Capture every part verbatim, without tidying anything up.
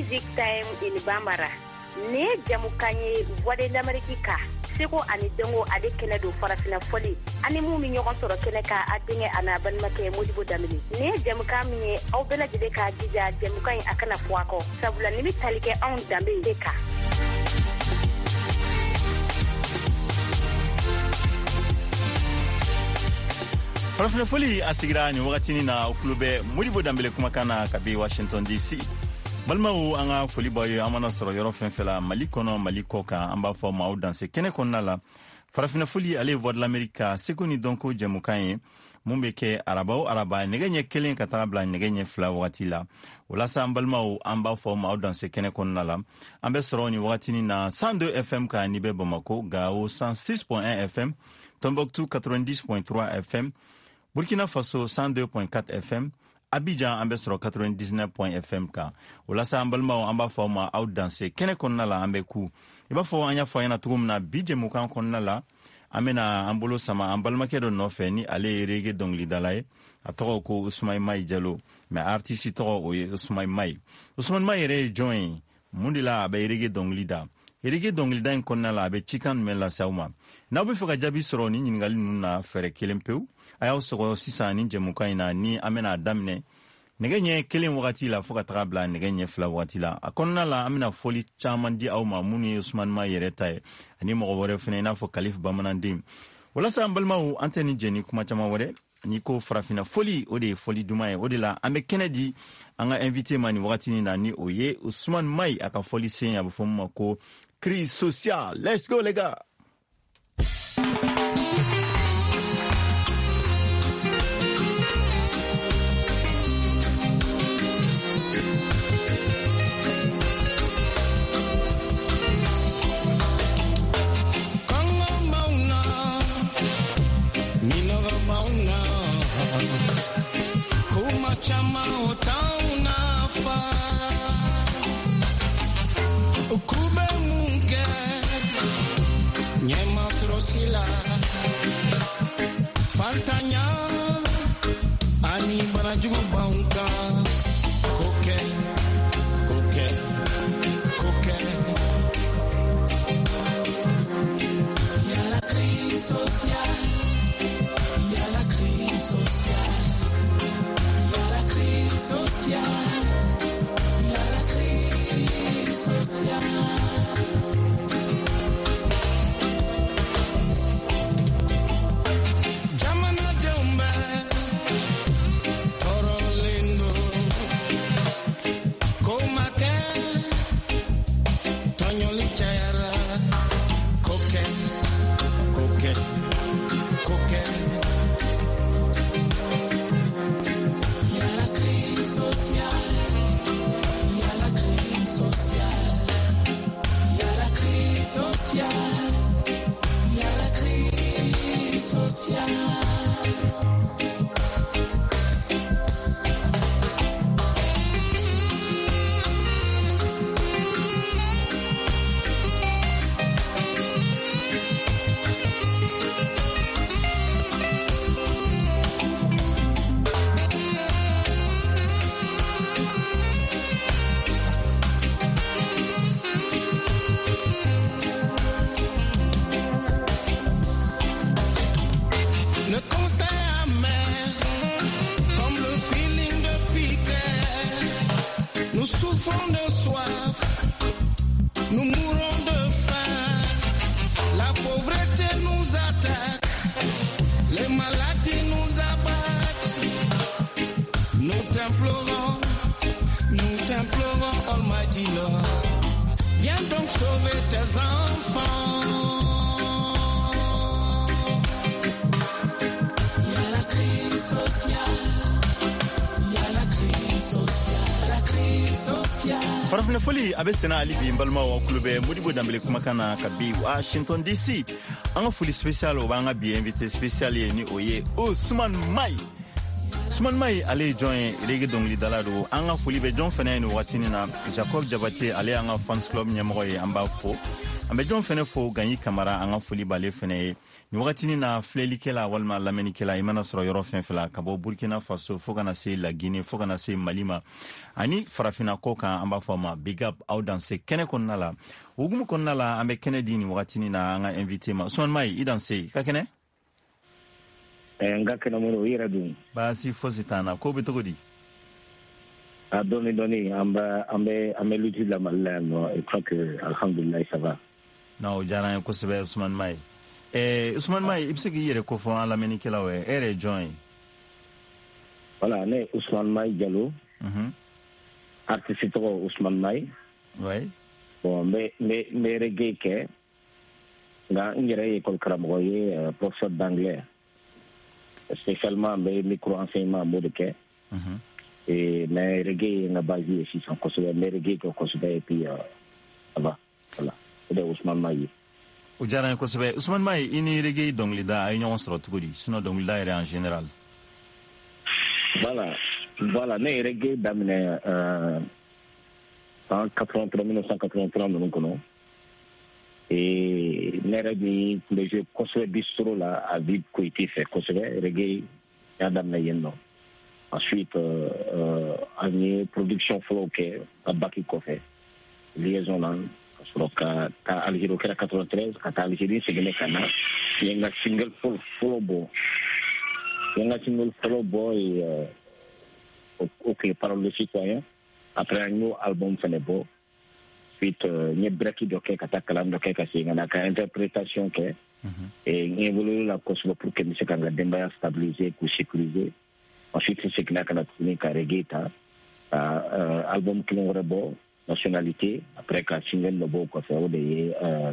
Music Time in Bambara. Ne jamukanye voix de l'Amérique. Seko ani dengo ade kene do farafina foli ani mu mi ñogon soro kene ka adinge ana ban make Modibo Dambélé ne jamuka mi aw bela jide ka jija jamuka yi akana fuako sabula ni mi talike on Dambélé ka farafina foli asigira ni wakati ni na klube Modibo Dambélé kuma kana kabi Washington D C balmaw anga foli boyo amana soro yoro fenfela Mali kono Mali koka amba fo maw danse kene konna la farafina foli ale voix de l'Amérique sekoni donko jamukanye mumbeke arabaw araba negenye kelen kata bla negenye fla wakati la wala sa balmaw amba fo maw danse kene konna la ambe soro ni wakati ni na cent deux F M ka ni be Bamako Gao cent six point un F M Tombouctou quatre-vingt-dix point trois F M Burkina Faso cent deux point quatre F M Abidjan ambe soro quatre-vingt-dix-neuf point F M ka wala sa ambalma amba foma out danse kene konna la ambe ku iba fo anya fo yana tugumna bije mukan konna la amena ambolo sama ambalma kedo no fe ni ale rege dongli dalaye atoko ko Ousmane May Diallo me artiste to o Ousmane May Ousmane May re join mundila abe rege dongli da rege dongli da konna la abe chikan mela sauma na bu fo ga jabi soro ni ngali nuna fere kelempeu ayaw sogo sisani jemuka ina ni amena damne negenye kelen wakati la foka trabla negenye fla wakati la akonna la amena foli chaman di aw mamuni Ousmane May yereta ani mo wore fene na fo Kalif Bamanandi wala sa ambalma u anteni jeni kuma chama wore ni ko farafina foli ode foli dumaye ode la ambe Kennedy anga invité mani wakati ni na ni oye Ousmane May aka foli senya bu fomma ko crise sociale. Let's go les gars. Chama utauna fa ukube munge nyema frosila fantanya ani banajugo banka koke koke koke ya la crise sociale ya la crise sociale social, il y a la crise sociale. Jamana Jombe, Toro Lindo, Komake, Tonyo Lichera, Koke, Koke, Koke. farafina foli abe sena ali bi mbalma wa klube Modibo Dambélé kuma kana kabi Washington D C anga foli special o banga bi invité spécial ni oye Ousmane May Ousmane May ale join rege dongli dalado anga foli be jon fene no watini na Jacob Jabate ale anga fans club nyamro ye amba fo ambe jon fene fo ganyi kamara anga foli bale fene ni watini na fleli kela walma lameni kela imana soro yoro fen fela kabo Burkina Faso fo kana se la Guinée fo kana se Malima ani farafina koka amba foma big up audience kene konnala ugumu konnala ambe kene dini watini na anga invité ma Ousmane May idanse ka kene nga kana mo yira dum basi fositana ko be togodi a doni doni amba ambe ambe luti la malano et crois que alhamdulillah ça va no jara ko sebe Ousmane May eh Ousmane May ibsigi yere ko fo ala meni kelawe ere join voilà ne Ousmane May Diallo mhm artiste to Ousmane May ouais bon mais mais mais reggae ke nga ngere école Karamoye professeur d'anglais spécialement mes micro-enseignements modèques. Mm-hmm. Et mes reggae n'a basé ici sans considérer mes reggae qu'on considère et puis euh, ça va. Voilà. C'est Ousmane May. Ujara ko sebe Ousmane May ini reggae donc lida ay ñon sro tugudi sinon donc lida en général. Voilà. Voilà, né reggae d'amener euh en quatre-vingt-trois mille neuf cent quatre-vingt-trois nous connaissons. Et les reggae, les jeux conçus bistro là, à vide coïté fait conçus reggae, Adam Nayeno. Ensuite, euh, euh, année production flow que à Baki Kofé, liaison là, sur le cas Algérie qui a quatre-vingt-treize, quand Algérie c'est le Canada, il y a un single full flow bon, il y a un single flow bon et ok par le citoyen. Après un nouveau album fait beau. Suite ni breki do ke kata kalam do ke kasi ngana ka interprétation ke et ni évoluer la cause pour que monsieur kanga demba stabiliser ou sécuriser ensuite c'est que là kana tuni ka reggae ta album qui l'on rebo nationalité après ka single no bo ko fa o de euh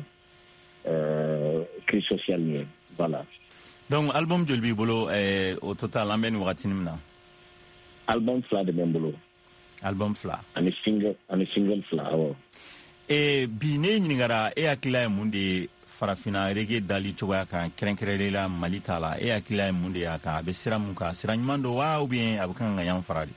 euh crise sociale voilà donc album jolbi bolo eh, au total amben watinimna album fla de membolo album fla and single and single fla oh. E bi ne nyingara e akila munde farafina reggae dali choga kan krenkrele la malita la e akila munde ya ka be siramu ka siranymando wa ou bien abukan ngayam faradi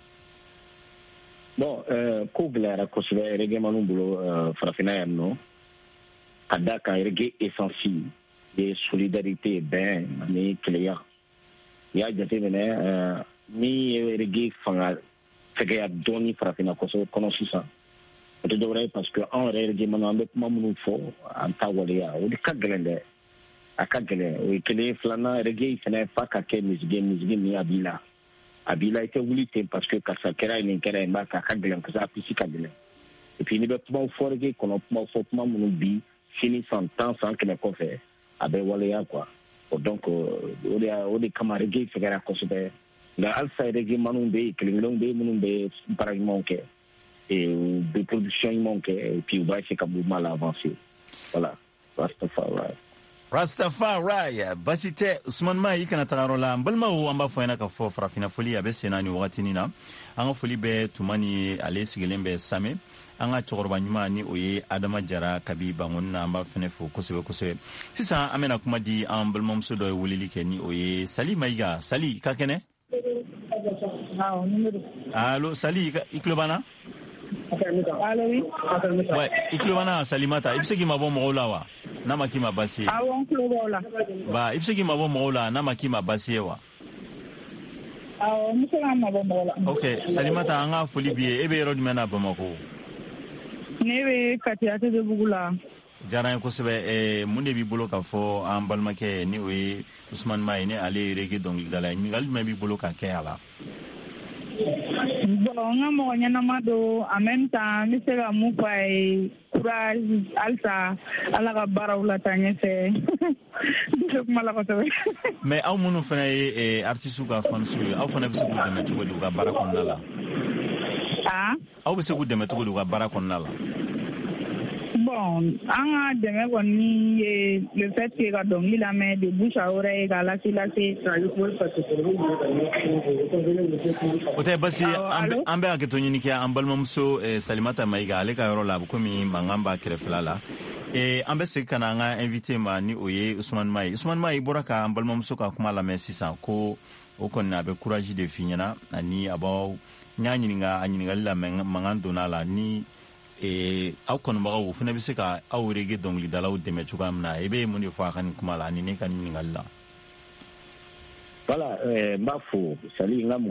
bon euh ko glara ko sebe reggae manumbulo euh, farafina yanno kada ka reggae essentiel de solidarité ben ni clear ya jate mene euh, ni reggae fanga fege abdoni farafina ko so kono sisa de devrait parce que en réalité mon avec mamun fo en tawalia ou de kaglende a kaglende ou kele flana reggae fena fa ka ke musique musique ni abila abila était voulité parce que ça kera ni kera ma ka kaglende que ça pisi kaglende et puis ni be pas fo reggae qu'on pas fo mamun bi fini sans temps sans que ne ko fait abe walia quoi donc o de o de kama reggae fera ko so be la alsa reggae manum be kele long be manum be par exemple et de production il manque et puis on va essayer comme mal avancer voilà Rastafari Rastafari basite Ousmane May kana tagarola mbalma o amba foina ka fo frafina foli abe senani wakati nina anga foli be tumani ale sigelembe same anga chorba nyuma ni oye Adama Jara kabi bangonna amba fene fo kosebe kosebe sisa amena kuma di ambalma mso do wulili ke ni oye Sali Maiga Sali ka kene allo Sali iklobana Allo oui. Ouais, iklobana Salimata ibsegi mabo molawa na makima basi. Awon klobola. Ba ibsegi mabo mola na makima basi wa. Awo musala mabo mola. Okay, Salimata anga foli biye ebe road mena Bamako. Nebe katiate de bugula. Jara ko sebe e munde bi bolo ka fo an balmake ni we Ousmane May ne ale reggae donc dala ni gal me bi bolo ka ke ala. Bon, nga mo nyana mado en même temps mi sera mu fay courage alta ala ka barawla tanye fe. Dok mala ko tawe. Mais aw munu fana e artiste ka fansu aw fana bi se ku deme to go ka bara kon nala. Ah? Aw bi se ku deme to go ka bara kon nala. Bon, anga deme ko ni le fait que ga donc il a mis de bouche à oreille ga la la c'est Ote basi ambe ambe aketo nyini ke ambalma mso e, Salimata Maiga ale ka yoro la ko mi mangamba kreflala e ambe se kana nga invité ma ni oye Ousmane May Ousmane May boraka ambalma mso ka kuma la messi sa ko o kɔni a bɛ courage de fi ɲɛna ani a b'aw n y'a ɲininka a ɲininkali la mɛ mankan donna la ni eh, aw kɔnɔbagaw o fana bɛ se ka aw rege dɔnkilidalaw dɛmɛ cogoya min na i bɛ mun de fɔ a ka nin kuma la ani ne ka nin ɲininkali la. Voilà, n b'a fo, sali n ka